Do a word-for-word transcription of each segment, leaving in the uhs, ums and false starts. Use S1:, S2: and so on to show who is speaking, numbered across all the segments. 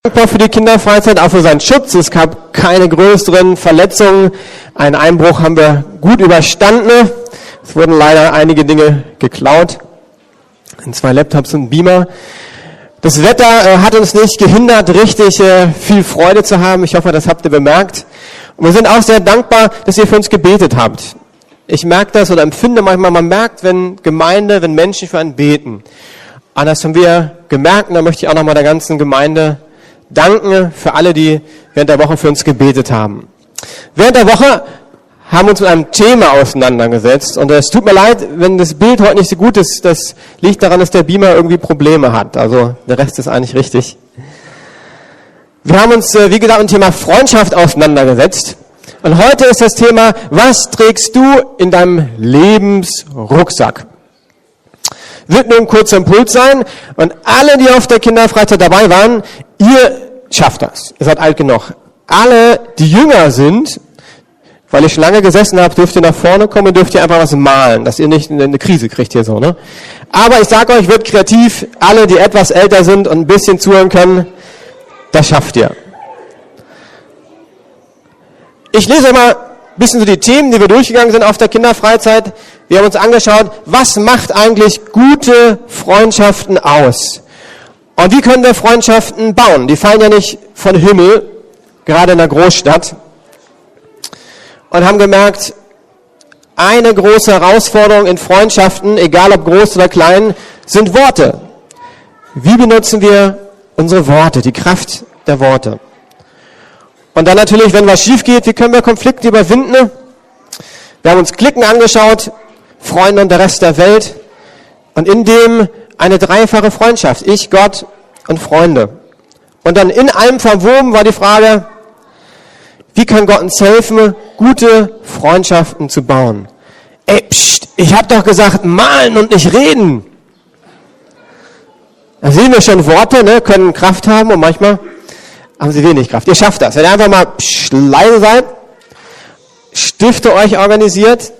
S1: Dankbar für die Kinderfreizeit, auch für seinen Schutz. Es gab keine größeren Verletzungen. Einen Einbruch haben wir gut überstanden. Es wurden leider einige Dinge geklaut. Zwei Laptops und ein Beamer. Das Wetter äh, hat uns nicht gehindert, richtig äh, viel Freude zu haben. Ich hoffe, das habt ihr bemerkt. Und wir sind auch sehr dankbar, dass ihr für uns gebetet habt. Ich merke das oder empfinde manchmal, man merkt, wenn Gemeinde, wenn Menschen für einen beten. Und das haben wir gemerkt und da möchte ich auch nochmal der ganzen Gemeinde danken für alle, die während der Woche für uns gebetet haben. Während der Woche haben wir uns mit einem Thema auseinandergesetzt und es tut mir leid, wenn das Bild heute nicht so gut ist. Das liegt daran, dass der Beamer irgendwie Probleme hat. Also der Rest ist eigentlich richtig. Wir haben uns, wie gesagt, mit dem Thema Freundschaft auseinandergesetzt. Und heute ist das Thema, was trägst du in deinem Lebensrucksack? Wird nur ein kurzer Impuls sein. Und alle, die auf der Kinderfreizeit dabei waren, ihr schafft das. Ihr seid alt genug. Alle, die jünger sind, weil ihr schon lange gesessen habt, dürft ihr nach vorne kommen und dürft ihr einfach was malen, dass ihr nicht eine Krise kriegt hier so, ne? Aber ich sage euch, wird kreativ. Alle, die etwas älter sind und ein bisschen zuhören können, das schafft ihr. Ich lese euch mal ein bisschen so die Themen, die wir durchgegangen sind auf der Kinderfreizeit. Wir haben uns angeschaut, was macht eigentlich gute Freundschaften aus? Und wie können wir Freundschaften bauen? Die fallen ja nicht von Himmel, gerade in der Großstadt. Und haben gemerkt, eine große Herausforderung in Freundschaften, egal ob groß oder klein, sind Worte. Wie benutzen wir unsere Worte, die Kraft der Worte? Und dann natürlich, wenn was schief geht, wie können wir Konflikte überwinden? Wir haben uns Klicken angeschaut, Freunde und der Rest der Welt. Und in dem eine dreifache Freundschaft, ich, Gott und Freunde. Und dann in allem verwoben war die Frage, wie kann Gott uns helfen, gute Freundschaften zu bauen? Ey, pst, ich habe doch gesagt, malen und nicht reden. Da sehen wir schon, Worte, ne, können Kraft haben und manchmal haben sie wenig Kraft. Ihr schafft das. Wenn ihr einfach mal pst, leise seid, Stifte euch organisiert.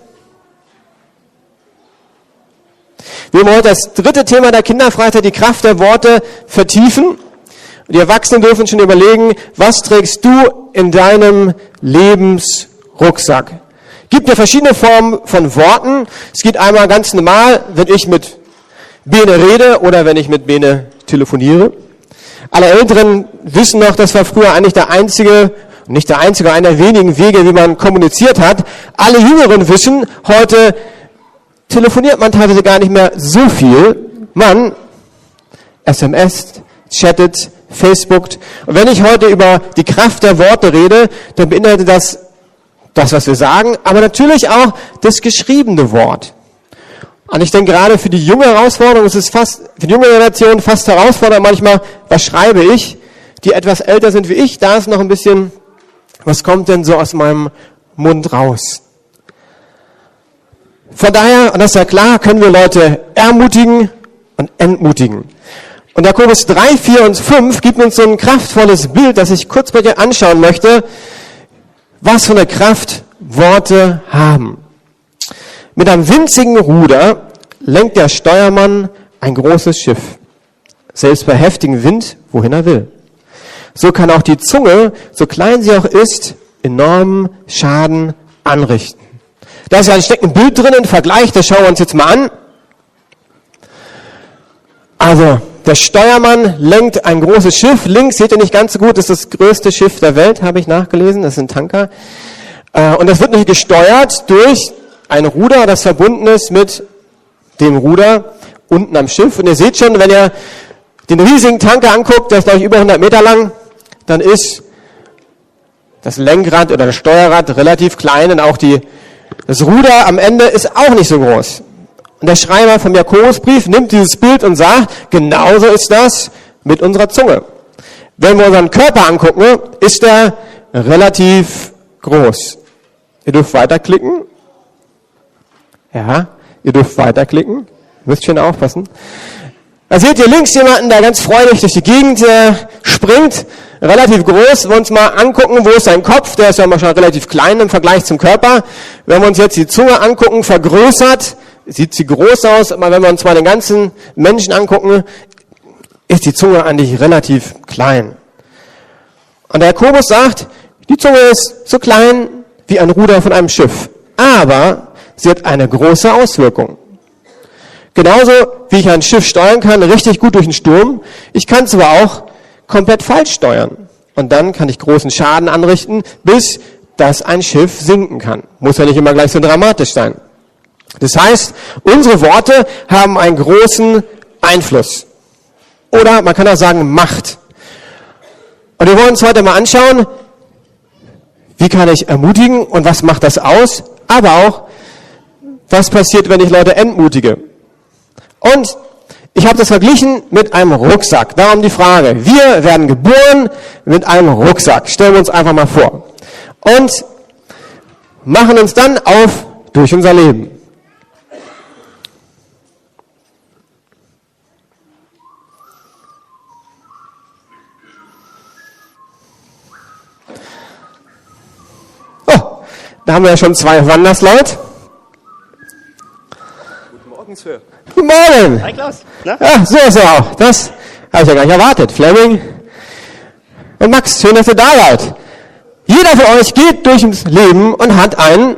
S1: Wir wollen heute das dritte Thema der Kinderfreizeit, die Kraft der Worte, vertiefen. Und die Erwachsenen dürfen schon überlegen, was trägst du in deinem Lebensrucksack? Gibt ja verschiedene Formen von Worten. Es geht einmal ganz normal, wenn ich mit Bene rede oder wenn ich mit Bene telefoniere. Alle Älteren wissen noch, das war früher eigentlich der einzige, nicht der einzige, einer der wenigen Wege, wie man kommuniziert hat. Alle Jüngeren wissen, heute telefoniert man teilweise gar nicht mehr so viel. Man S M S, chattet, Facebookt. Und wenn ich heute über die Kraft der Worte rede, dann beinhaltet das das, was wir sagen, aber natürlich auch das geschriebene Wort. Und ich denke, gerade für die junge Herausforderung, es ist fast, für die junge Generation fast herausfordernd manchmal, was schreibe ich, die etwas älter sind wie ich, da ist noch ein bisschen, was kommt denn so aus meinem Mund raus? Von daher, und das ist ja klar, können wir Leute ermutigen und entmutigen. Und Jakobus drei, vier und fünf gibt uns so ein kraftvolles Bild, das ich kurz bei dir anschauen möchte, was für eine Kraft Worte haben. Mit einem winzigen Ruder lenkt der Steuermann ein großes Schiff, selbst bei heftigem Wind, wohin er will. So kann auch die Zunge, so klein sie auch ist, enormen Schaden anrichten. Da ist ja ein steckendes Bild drin, ein Vergleich, das schauen wir uns jetzt mal an. Also, der Steuermann lenkt ein großes Schiff. Links seht ihr nicht ganz so gut, das ist das größte Schiff der Welt, habe ich nachgelesen, das ist ein Tanker. Und das wird nicht gesteuert durch ein Ruder, das verbunden ist mit dem Ruder unten am Schiff. Und ihr seht schon, wenn ihr den riesigen Tanker anguckt, der ist glaube ich über hundert Meter lang, dann ist das Lenkrad oder das Steuerrad relativ klein und auch die, das Ruder am Ende ist auch nicht so groß. Und der Schreiber vom Jakobusbrief nimmt dieses Bild und sagt, genauso ist das mit unserer Zunge. Wenn wir unseren Körper angucken, ist er relativ groß. Ihr dürft weiterklicken. Ja, ihr dürft weiterklicken. Ihr müsst schön aufpassen. Da seht ihr links jemanden, der ganz freudig durch die Gegend äh, springt. Relativ groß. Wenn wir uns mal angucken, wo ist sein Kopf? Der ist ja mal schon relativ klein im Vergleich zum Körper. Wenn wir uns jetzt die Zunge angucken, vergrößert, sieht sie groß aus. Aber wenn wir uns mal den ganzen Menschen angucken, ist die Zunge eigentlich relativ klein. Und der Jakobus sagt, die Zunge ist so klein wie ein Ruder von einem Schiff, aber sie hat eine große Auswirkung. Genauso wie ich ein Schiff steuern kann, richtig gut durch den Sturm, ich kann es aber auch komplett falsch steuern. Und dann kann ich großen Schaden anrichten, bis dass ein Schiff sinken kann. Muss ja nicht immer gleich so dramatisch sein. Das heißt, unsere Worte haben einen großen Einfluss. Oder man kann auch sagen, Macht. Und wir wollen uns heute mal anschauen, wie kann ich ermutigen und was macht das aus? Aber auch, was passiert, wenn ich Leute entmutige? Und ich habe das verglichen mit einem Rucksack. Darum die Frage, wir werden geboren mit einem Rucksack. Stellen wir uns einfach mal vor. Und machen uns dann auf durch unser Leben. Oh, da haben wir ja schon zwei Wanderslaut.
S2: Guten Morgen, Sir.
S1: Guten Morgen.
S2: Hi, Klaus. Na?
S1: Ja, so ist er auch. Das habe ich ja gar nicht erwartet. Fleming und Max, schön, dass ihr da seid. Jeder von euch geht durch das Leben und hat einen,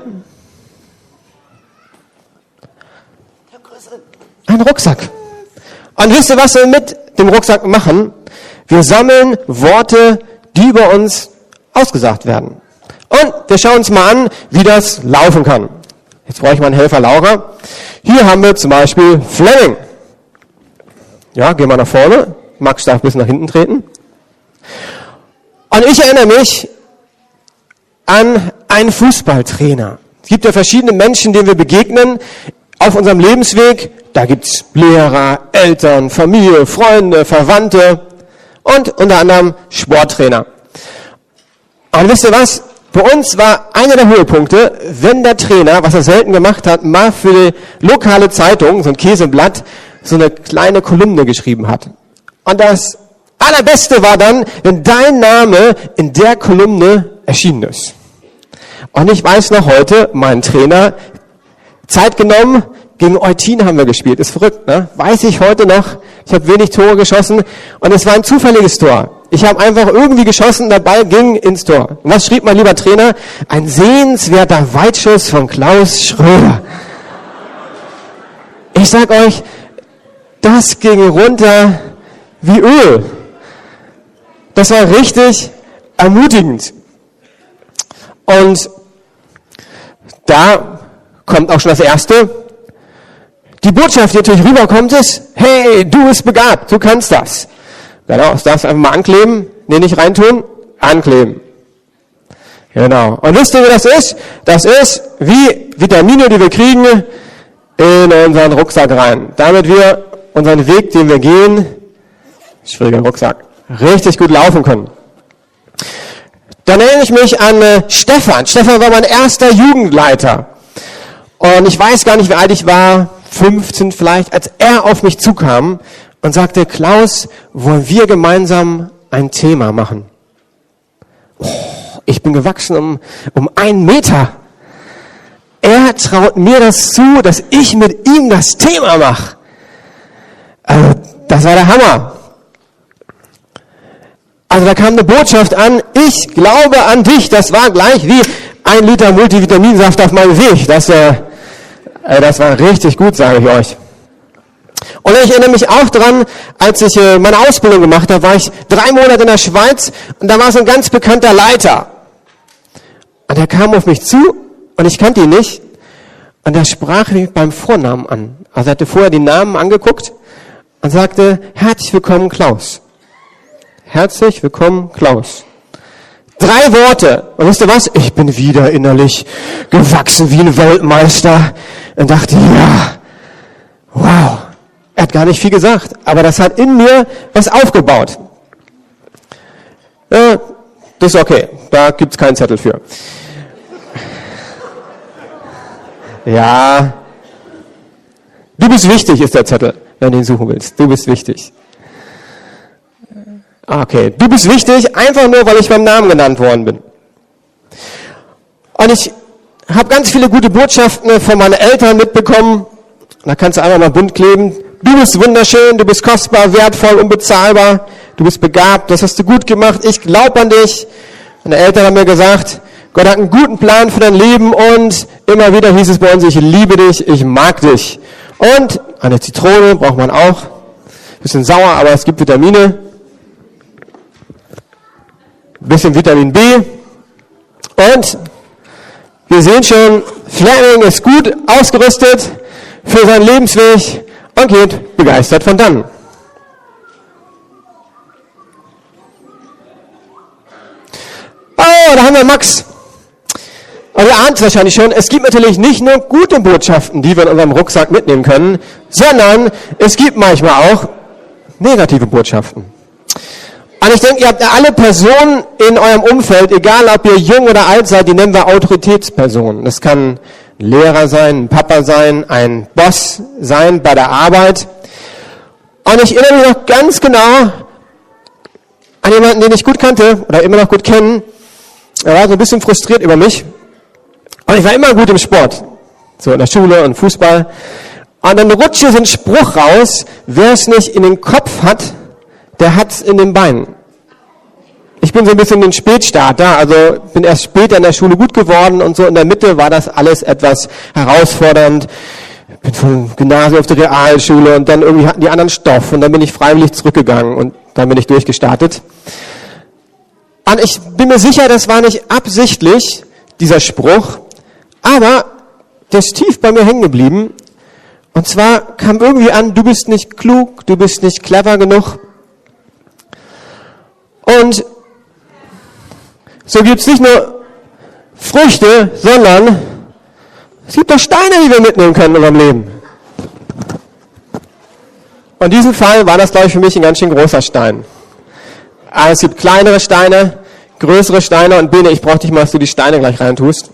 S1: einen Rucksack. Und wisst ihr, was wir mit dem Rucksack machen? Wir sammeln Worte, die über uns ausgesagt werden. Und wir schauen uns mal an, wie das laufen kann. Jetzt brauche ich mal einen Helfer, Laura. Hier haben wir zum Beispiel Fleming. Ja, gehen wir nach vorne. Max darf ein bisschen nach hinten treten. Und ich erinnere mich an einen Fußballtrainer. Es gibt ja verschiedene Menschen, denen wir begegnen auf unserem Lebensweg. Da gibt's Lehrer, Eltern, Familie, Freunde, Verwandte und unter anderem Sporttrainer. Und wisst ihr was? Bei uns war einer der Höhepunkte, wenn der Trainer, was er selten gemacht hat, mal für die lokale Zeitung, so ein Käseblatt, so eine kleine Kolumne geschrieben hat. Und das Allerbeste war dann, wenn dein Name in der Kolumne erschienen ist. Und ich weiß noch heute, mein Trainer, Zeit genommen, gegen Eutin haben wir gespielt. Ist verrückt, ne? Weiß ich heute noch. Ich habe wenig Tore geschossen und es war ein zufälliges Tor. Ich habe einfach irgendwie geschossen, der Ball ging ins Tor. Und was schrieb mein lieber Trainer? Ein sehenswerter Weitschuss von Klaus Schröder. Ich sag euch, das ging runter wie Öl. Das war richtig ermutigend. Und da kommt auch schon das Erste. Die Botschaft, die natürlich rüberkommt, ist, hey, du bist begabt, du kannst das. Genau, das darfst du einfach mal ankleben. Nee, nicht reintun, ankleben. Genau. Und wisst ihr, wie das ist? Das ist wie Vitamine, die wir kriegen, in unseren Rucksack rein. Damit wir unseren Weg, den wir gehen, schwieriger Rucksack, richtig gut laufen können. Dann erinnere ich mich an äh, Stefan. Stefan war mein erster Jugendleiter. Und ich weiß gar nicht, wie alt ich war, fünfzehn vielleicht, als er auf mich zukam und sagte, Klaus, wollen wir gemeinsam ein Thema machen? Oh, ich bin gewachsen um, um einen Meter. Er traut mir das zu, dass ich mit ihm das Thema mache. Also, das war der Hammer. Also da kam eine Botschaft an, ich glaube an dich. Das war gleich wie ein Liter Multivitaminsaft auf meinem Weg. Das, äh, das war richtig gut, sage ich euch. Und ich erinnere mich auch dran, als ich äh, meine Ausbildung gemacht habe, war ich drei Monate in der Schweiz und da war so ein ganz bekannter Leiter. Und er kam auf mich zu und ich kannte ihn nicht. Und er sprach mich beim Vornamen an. Also er hatte vorher die Namen angeguckt und sagte, herzlich willkommen Klaus. Herzlich willkommen Klaus. Drei Worte. Und wisst ihr was? Ich bin wieder innerlich gewachsen wie ein Weltmeister. Und dachte, ja, wow. Er hat gar nicht viel gesagt, aber das hat in mir was aufgebaut. Ja, das ist okay. Da gibt's keinen Zettel für. Ja. Du bist wichtig, ist der Zettel, wenn du ihn suchen willst. Du bist wichtig. Okay, du bist wichtig, einfach nur, weil ich beim Namen genannt worden bin. Und ich habe ganz viele gute Botschaften von meinen Eltern mitbekommen. Da kannst du einfach mal bunt kleben. Du bist wunderschön, du bist kostbar, wertvoll, unbezahlbar. du bist begabt, das hast du gut gemacht, ich glaube an dich. Meine Eltern haben mir gesagt, Gott hat einen guten Plan für dein Leben und immer wieder hieß es bei uns, ich liebe dich, ich mag dich. Und eine Zitrone braucht man auch. Bisschen sauer, aber es gibt Vitamine. Bisschen Vitamin B. Und wir sehen schon, Fleming ist gut ausgerüstet für seinen Lebensweg und geht begeistert von dann. Oh, da haben wir Max. Und ihr ahnt es wahrscheinlich schon, es gibt natürlich nicht nur gute Botschaften, die wir in unserem Rucksack mitnehmen können, sondern es gibt manchmal auch negative Botschaften. Und ich denke, ihr habt ja alle Personen in eurem Umfeld, egal ob ihr jung oder alt seid, die nennen wir Autoritätspersonen. Das kann ein Lehrer sein, ein Papa sein, ein Boss sein bei der Arbeit. Und ich erinnere mich noch ganz genau an jemanden, den ich gut kannte oder immer noch gut kenne. Er war so ein bisschen frustriert über mich. Und ich war immer gut im Sport. So in der Schule und Fußball. Und dann rutscht hier so ein Spruch raus, wer es nicht in den Kopf hat, der hat's in den Beinen. Ich bin so ein bisschen ein Spätstarter, also bin erst später in der Schule gut geworden und so in der Mitte war das alles etwas herausfordernd. Bin vom Gymnasium auf die Realschule und dann irgendwie hatten die anderen Stoff und dann bin ich freiwillig zurückgegangen und dann bin ich durchgestartet. Und ich bin mir sicher, das war nicht absichtlich, dieser Spruch, aber der ist tief bei mir hängen geblieben. Und zwar kam irgendwie an, du bist nicht klug, du bist nicht clever genug. Und so gibt es nicht nur Früchte, sondern es gibt auch Steine, die wir mitnehmen können in unserem Leben. Und in diesem Fall war das, glaube ich, für mich ein ganz schön großer Stein. Aber es gibt kleinere Steine, größere Steine und Bene, ich brauche dich mal, dass du die Steine gleich reintust.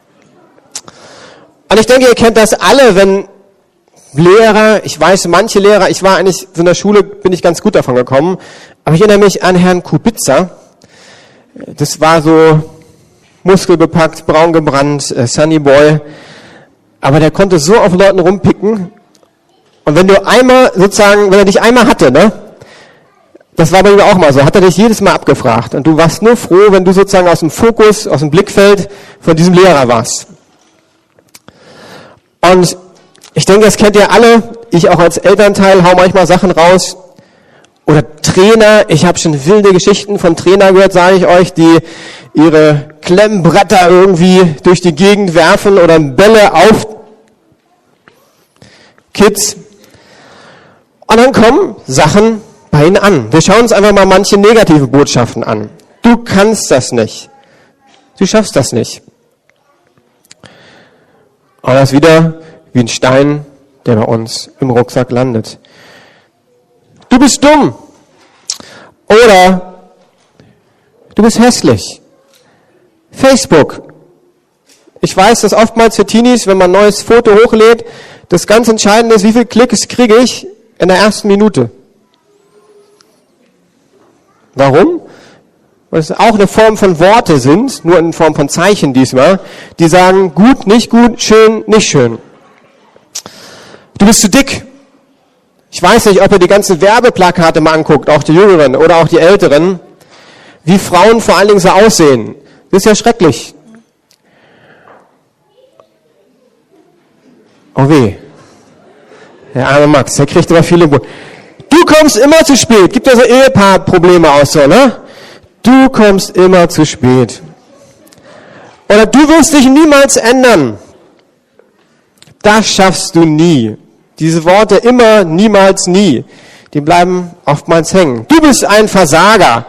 S1: Und ich denke, ihr kennt das alle, wenn Lehrer, ich weiß, manche Lehrer, ich war eigentlich, so in der Schule bin ich ganz gut davon gekommen, aber ich erinnere mich an Herrn Kubitzer. Das war so muskelbepackt, braun gebrannt, äh, Sunny Boy. Aber der konnte so auf Leuten rumpicken. Und wenn du einmal, sozusagen, wenn er dich einmal hatte, ne? Das war bei mir auch mal so, hat er dich jedes Mal abgefragt. Und du warst nur froh, wenn du sozusagen aus dem Fokus, aus dem Blickfeld von diesem Lehrer warst. Und ich denke, das kennt ihr alle. Ich auch als Elternteil hau manchmal Sachen raus. Oder Trainer. Ich habe schon wilde Geschichten von Trainern gehört, sage ich euch, die ihre Klemmbretter irgendwie durch die Gegend werfen oder Bälle auf Kids. Und dann kommen Sachen bei ihnen an. Wir schauen uns einfach mal manche negative Botschaften an. Du kannst das nicht. Du schaffst das nicht. Und das ist wieder wie ein Stein, der bei uns im Rucksack landet. Du bist dumm. Oder du bist hässlich. Facebook. Ich weiß, dass oftmals für Teenies, wenn man ein neues Foto hochlädt, das ganz Entscheidende ist, wie viele Klicks kriege ich in der ersten Minute. Warum? Weil es auch eine Form von Worte sind, nur in Form von Zeichen diesmal, die sagen, gut, nicht gut, schön, nicht schön. Du bist zu dick. Ich weiß nicht, ob ihr die ganzen Werbeplakate mal anguckt, auch die Jüngeren oder auch die Älteren, wie Frauen vor allen Dingen so aussehen. Das ist ja schrecklich. Oh weh. Der arme Max, der kriegt immer viele... Bo- du kommst immer zu spät. Gibt ja so Ehepaarprobleme aus so, ne? Du kommst immer zu spät. Oder du wirst dich niemals ändern. Das schaffst du nie. Diese Worte immer, niemals, nie, die bleiben oftmals hängen. Du bist ein Versager.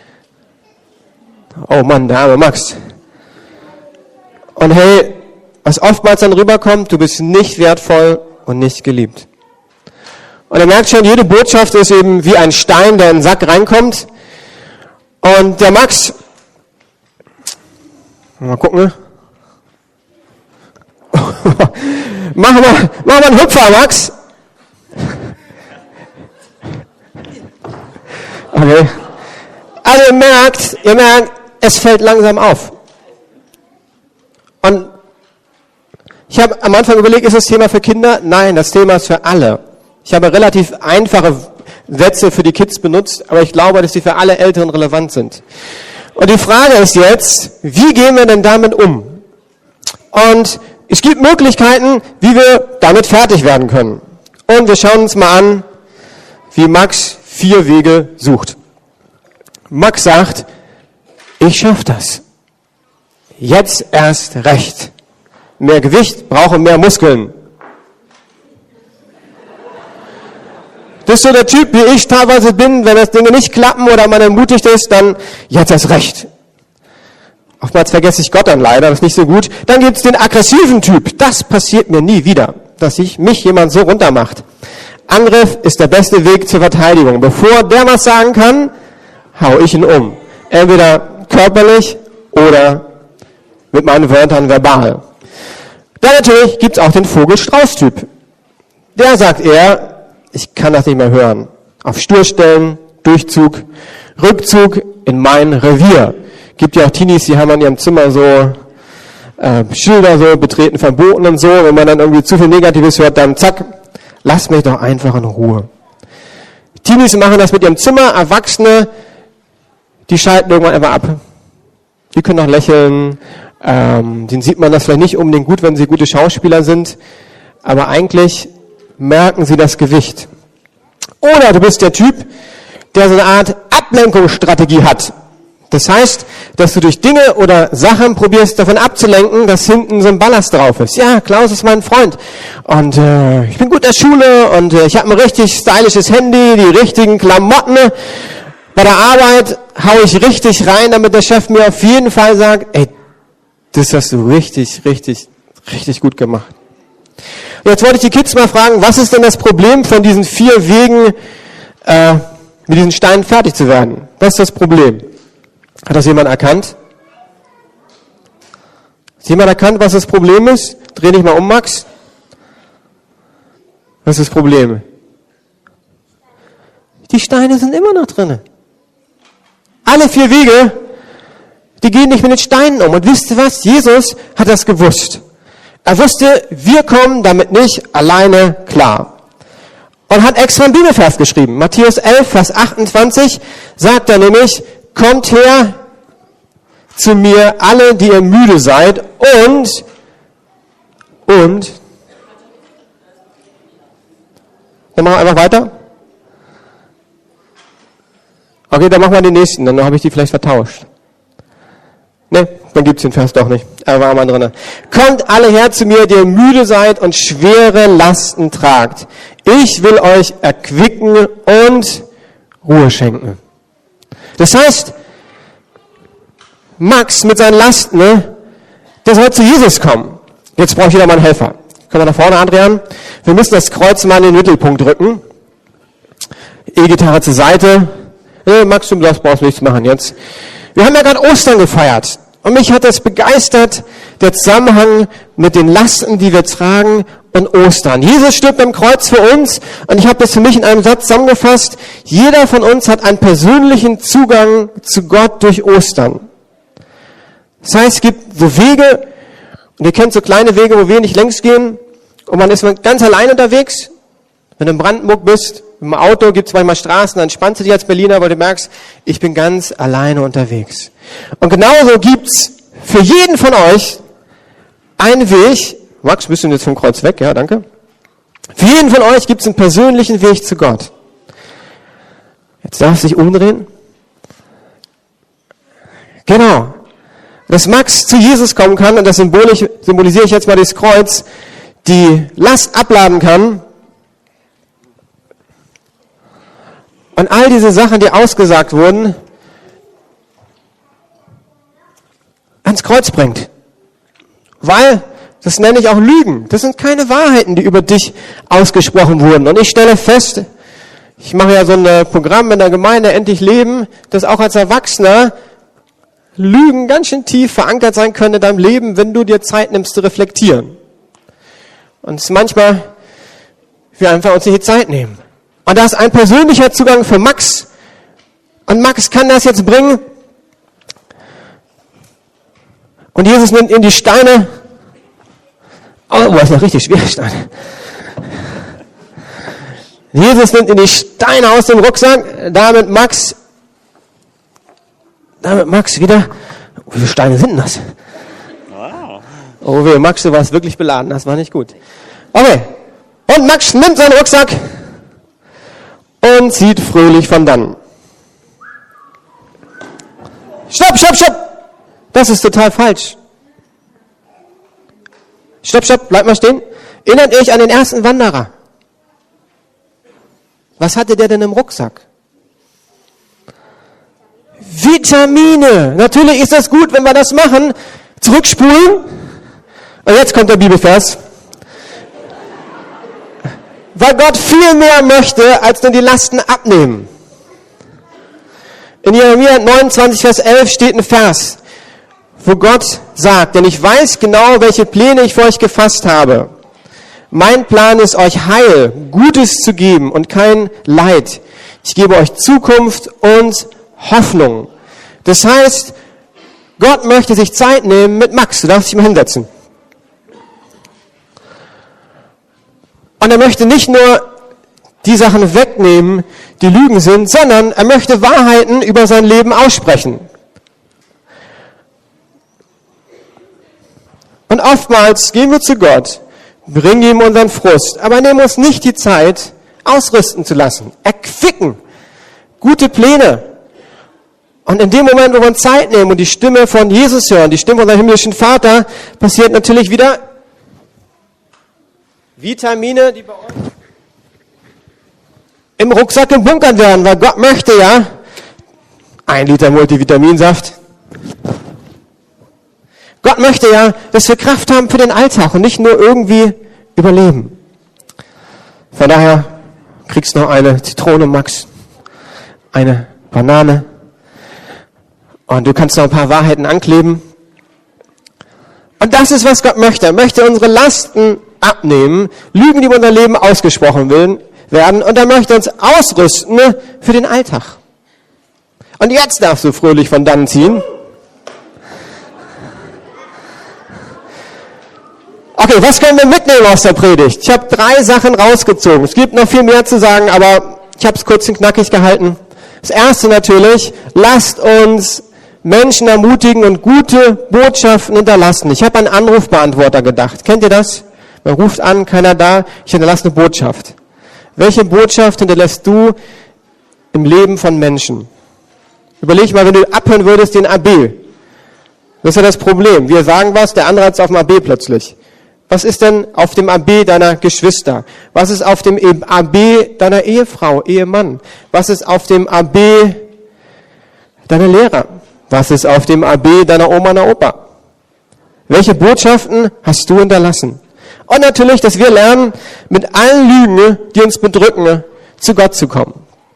S1: Oh Mann, der arme Max. Und hey, was oftmals dann rüberkommt, du bist nicht wertvoll und nicht geliebt. Und ihr merkt schon, jede Botschaft ist eben wie ein Stein, der in den Sack reinkommt. Und der Max, mal gucken, mach mal, mach mal einen Hüpfer, Max. Okay. Also ihr merkt, ihr merkt, es fällt langsam auf. Und ich habe am Anfang überlegt, ist das Thema für Kinder? Nein, das Thema ist für alle. Ich habe relativ einfache Sätze für die Kids benutzt, aber ich glaube, dass sie für alle Älteren relevant sind. Und die Frage ist jetzt, wie gehen wir denn damit um? Und es gibt Möglichkeiten, wie wir damit fertig werden können. Und wir schauen uns mal an, wie Max vier Wege sucht. Max sagt, ich schaffe das. Jetzt erst recht. Mehr Gewicht, brauche mehr Muskeln. Das ist so der Typ, wie ich teilweise bin, wenn das Dinge nicht klappen oder man ermutigt ist, dann jetzt erst recht. Oftmals vergesse ich Gott dann leider, das ist nicht so gut. Dann gibt es den aggressiven Typ. Das passiert mir nie wieder, dass sich mich jemand so runtermacht. Angriff ist der beste Weg zur Verteidigung. Bevor der was sagen kann, hau ich ihn um. Entweder körperlich oder mit meinen Wörtern verbal. Dann natürlich gibt es auch den Vogel-Strauß-Typ. Der sagt eher, ich kann das nicht mehr hören. Auf Stur stellen, Durchzug, Rückzug in mein Revier. Gibt ja auch Teenies, die haben an ihrem Zimmer so äh, Schilder, so betreten verboten und so. Wenn man dann irgendwie zu viel Negatives hört, dann zack, lasst mich doch einfach in Ruhe. Teenies machen das mit ihrem Zimmer, Erwachsene, die schalten irgendwann einfach ab. Die können noch lächeln, ähm, denen sieht man das vielleicht nicht unbedingt gut, wenn sie gute Schauspieler sind, aber eigentlich merken sie das Gewicht. Oder du bist der Typ, der so eine Art Ablenkungsstrategie hat. Das heißt, dass du durch Dinge oder Sachen probierst, davon abzulenken, dass hinten so ein Ballast drauf ist. Ja, Klaus ist mein Freund und äh, ich bin gut in der Schule und äh, ich habe ein richtig stylisches Handy, die richtigen Klamotten. Bei der Arbeit hau ich richtig rein, damit der Chef mir auf jeden Fall sagt, ey, das hast du richtig, richtig, richtig gut gemacht. Und jetzt wollte ich die Kids mal fragen, was ist denn das Problem von diesen vier Wegen, äh, mit diesen Steinen fertig zu werden? Was ist das Problem? Hat das jemand erkannt? Hat jemand erkannt, was das Problem ist? Dreh dich mal um, Max. Was ist das Problem? Die Steine sind immer noch drin. Alle vier Wege, die gehen nicht mit den Steinen um. Und wisst ihr was? Jesus hat das gewusst. Er wusste, wir kommen damit nicht alleine klar. Und hat extra einen Bibelvers geschrieben. Matthäus elf, Vers achtundzwanzig sagt er nämlich, kommt her zu mir alle, die ihr müde seid und, und, dann machen wir einfach weiter. Okay, dann machen wir den nächsten, dann habe ich die vielleicht vertauscht. Ne, dann gibt's den Vers doch nicht. Er war mal drin. Kommt alle her zu mir, die ihr müde seid und schwere Lasten tragt. Ich will euch erquicken und Ruhe schenken. Das heißt, Max mit seinen Lasten, ne, der soll zu Jesus kommen. Jetzt brauche ich wieder mal einen Helfer. Komm mal nach vorne, Adrian. Wir müssen das Kreuz mal in den Mittelpunkt drücken. E-Gitarre zur Seite. Ne, Max, du brauchst nichts machen jetzt. Wir haben ja gerade Ostern gefeiert. Und mich hat das begeistert, der Zusammenhang mit den Lasten, die wir tragen, und Ostern. Jesus stirbt am Kreuz für uns und ich habe das für mich in einem Satz zusammengefasst. Jeder von uns hat einen persönlichen Zugang zu Gott durch Ostern. Das heißt, es gibt so Wege, und ihr kennt so kleine Wege, wo wir nicht längs gehen, und man ist ganz allein unterwegs. Wenn du in Brandenburg bist, im Auto gibt es manchmal Straßen, dann spannst du dich als Berliner, weil du merkst, ich bin ganz alleine unterwegs. Und genauso gibt's für jeden von euch einen Weg. Max, bist du jetzt vom Kreuz weg? Ja, danke. Für jeden von euch gibt's einen persönlichen Weg zu Gott. Jetzt darfst du dich umdrehen. Genau. Dass Max zu Jesus kommen kann, und das symbolisch, symbolisiere ich jetzt mal das Kreuz, die Last abladen kann, und all diese Sachen, die ausgesagt wurden, ans Kreuz bringt. Weil, das nenne ich auch Lügen. Das sind keine Wahrheiten, die über dich ausgesprochen wurden. Und ich stelle fest, ich mache ja so ein Programm in der Gemeinde, Endlich Leben, dass auch als Erwachsener Lügen ganz schön tief verankert sein können in deinem Leben, wenn du dir Zeit nimmst zu reflektieren. Und es ist manchmal, wir einfach uns nicht die Zeit nehmen. Und da ist ein persönlicher Zugang für Max. Und Max kann das jetzt bringen. Und Jesus nimmt ihm die Steine. Oh, das ist noch richtig schwer, Steine. Jesus nimmt ihn die Steine aus dem Rucksack, damit Max, damit Max wieder, wie viele Steine sind denn das? Wow. Oh weh, Max, du warst wirklich beladen, das war nicht gut. Okay, und Max nimmt seinen Rucksack und zieht fröhlich von dannen. Stopp, stopp, stopp! Das ist total falsch. Stopp, stopp, bleib mal stehen. Erinnert euch an den ersten Wanderer. Was hatte der denn im Rucksack? Vitamine. Natürlich ist das gut, wenn wir das machen. Zurückspulen. Und jetzt kommt der Bibelvers. Weil Gott viel mehr möchte, als nur die Lasten abnehmen. In Jeremia neunundzwanzig, Vers elf steht ein Vers, wo Gott sagt, denn ich weiß genau, welche Pläne ich für euch gefasst habe. Mein Plan ist, euch Heil, Gutes zu geben und kein Leid. Ich gebe euch Zukunft und Hoffnung. Das heißt, Gott möchte sich Zeit nehmen mit Max. Du darfst dich mal hinsetzen. Und er möchte nicht nur die Sachen wegnehmen, die Lügen sind, sondern er möchte Wahrheiten über sein Leben aussprechen. Und oftmals gehen wir zu Gott, bringen ihm unseren Frust, aber nehmen uns nicht die Zeit, ausrüsten zu lassen, erquicken, gute Pläne. Und in dem Moment, wo wir uns Zeit nehmen und die Stimme von Jesus hören, die Stimme unseres himmlischen Vater, passiert natürlich wieder Vitamine, die bei uns im Rucksack gebunkert werden, weil Gott möchte ja ein Liter Multivitaminsaft. Gott möchte ja, dass wir Kraft haben für den Alltag und nicht nur irgendwie überleben. Von daher kriegst du noch eine Zitrone, Max, eine Banane und du kannst noch ein paar Wahrheiten ankleben. Und das ist, was Gott möchte. Er möchte unsere Lasten abnehmen, Lügen, die über unser Leben ausgesprochen werden, werden und er möchte uns ausrüsten für den Alltag. Und jetzt darfst du fröhlich von dannen ziehen. Okay, was können wir mitnehmen aus der Predigt? Ich habe drei Sachen rausgezogen. Es gibt noch viel mehr zu sagen, aber ich habe es kurz und knackig gehalten. Das erste natürlich, lasst uns Menschen ermutigen und gute Botschaften hinterlassen. Ich habe an Anrufbeantworter gedacht. Kennt ihr das? Man ruft an, keiner da, ich hinterlasse eine Botschaft. Welche Botschaft hinterlässt du im Leben von Menschen? Überleg mal, wenn du abhören würdest, den A B. Das ist ja das Problem. Wir sagen was, der andere hat es auf dem A B plötzlich. Was ist denn auf dem A B deiner Geschwister? Was ist auf dem A B deiner Ehefrau, Ehemann? Was ist auf dem A B deiner Lehrer? Was ist auf dem A B deiner Oma, deiner Opa? Welche Botschaften hast du hinterlassen? Und natürlich, dass wir lernen, mit allen Lügen, die uns bedrücken, zu Gott zu kommen.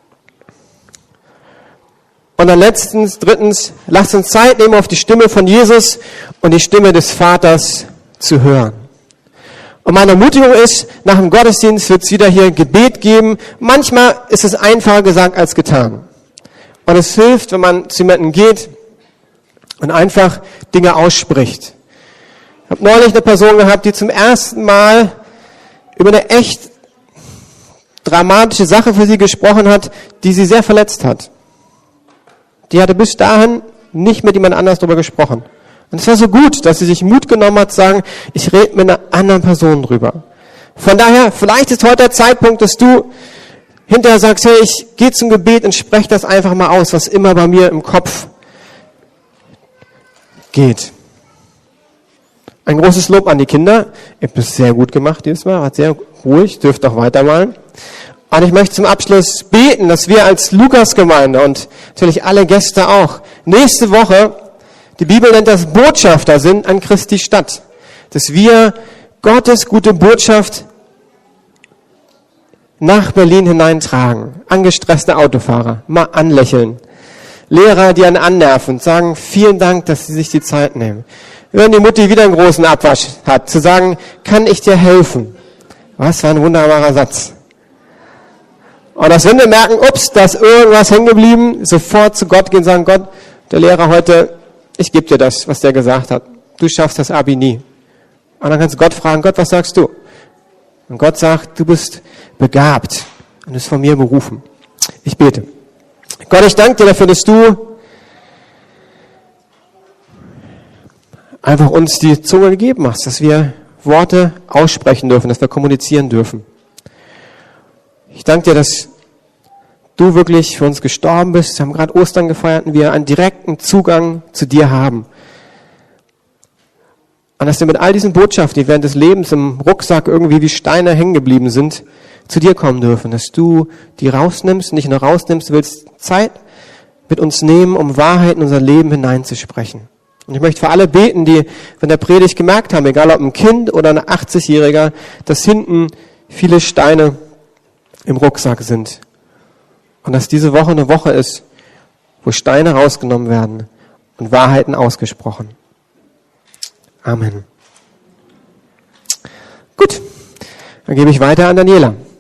S1: Und dann letztens, drittens, lasst uns Zeit nehmen, auf die Stimme von Jesus und die Stimme des Vaters zu hören. Und meine Ermutigung ist, nach dem Gottesdienst wird es wieder hier Gebet geben. Manchmal ist es einfacher gesagt als getan. Und es hilft, wenn man zu jemandem geht und einfach Dinge ausspricht. Ich habe neulich eine Person gehabt, die zum ersten Mal über eine echt dramatische Sache für sie gesprochen hat, die sie sehr verletzt hat. Die hatte bis dahin nicht mit jemand anders darüber gesprochen. Und es war so gut, dass sie sich Mut genommen hat, zu sagen, ich rede mit einer anderen Person drüber. Von daher, vielleicht ist heute der Zeitpunkt, dass du hinterher sagst, hey, ich gehe zum Gebet und spreche das einfach mal aus, was immer bei mir im Kopf geht. Ein großes Lob an die Kinder. Ihr habt es sehr gut gemacht dieses Mal, wart sehr ruhig, dürft auch weitermalen. Und ich möchte zum Abschluss beten, dass wir als Lukas-Gemeinde und natürlich alle Gäste auch nächste Woche, die Bibel nennt das Botschafter sind an Christi Stadt, dass wir Gottes gute Botschaft nach Berlin hineintragen. Angestresste Autofahrer, mal anlächeln. Lehrer, die einen annerven, sagen vielen Dank, dass sie sich die Zeit nehmen. Wenn die Mutti wieder einen großen Abwasch hat, zu sagen, kann ich dir helfen? Was für ein wunderbarer Satz. Und dass wenn wir merken, ups, da ist irgendwas hängen geblieben, sofort zu Gott gehen und sagen, Gott, der Lehrer heute, ich gebe dir das, was der gesagt hat. Du schaffst das Abi nie. Und dann kannst du Gott fragen, Gott, was sagst du? Und Gott sagt, du bist begabt. und ist von mir berufen. Ich bete. Gott, ich danke dir dafür, dass du einfach uns die Zunge gegeben hast, dass wir Worte aussprechen dürfen, dass wir kommunizieren dürfen. Ich danke dir, dass du wirklich für uns gestorben bist. Wir haben gerade Ostern gefeiert und wir einen direkten Zugang zu dir haben. Und dass wir mit all diesen Botschaften, die während des Lebens im Rucksack irgendwie wie Steine hängen geblieben sind, zu dir kommen dürfen. Dass du die rausnimmst, nicht nur rausnimmst, du willst Zeit mit uns nehmen, um Wahrheit in unser Leben hineinzusprechen. Und ich möchte für alle beten, die von der Predigt gemerkt haben, egal ob ein Kind oder ein achtzigjähriger, dass hinten viele Steine im Rucksack sind. Und dass diese Woche eine Woche ist, wo Steine rausgenommen werden und Wahrheiten ausgesprochen. Amen. Gut, dann gebe ich weiter an Daniela.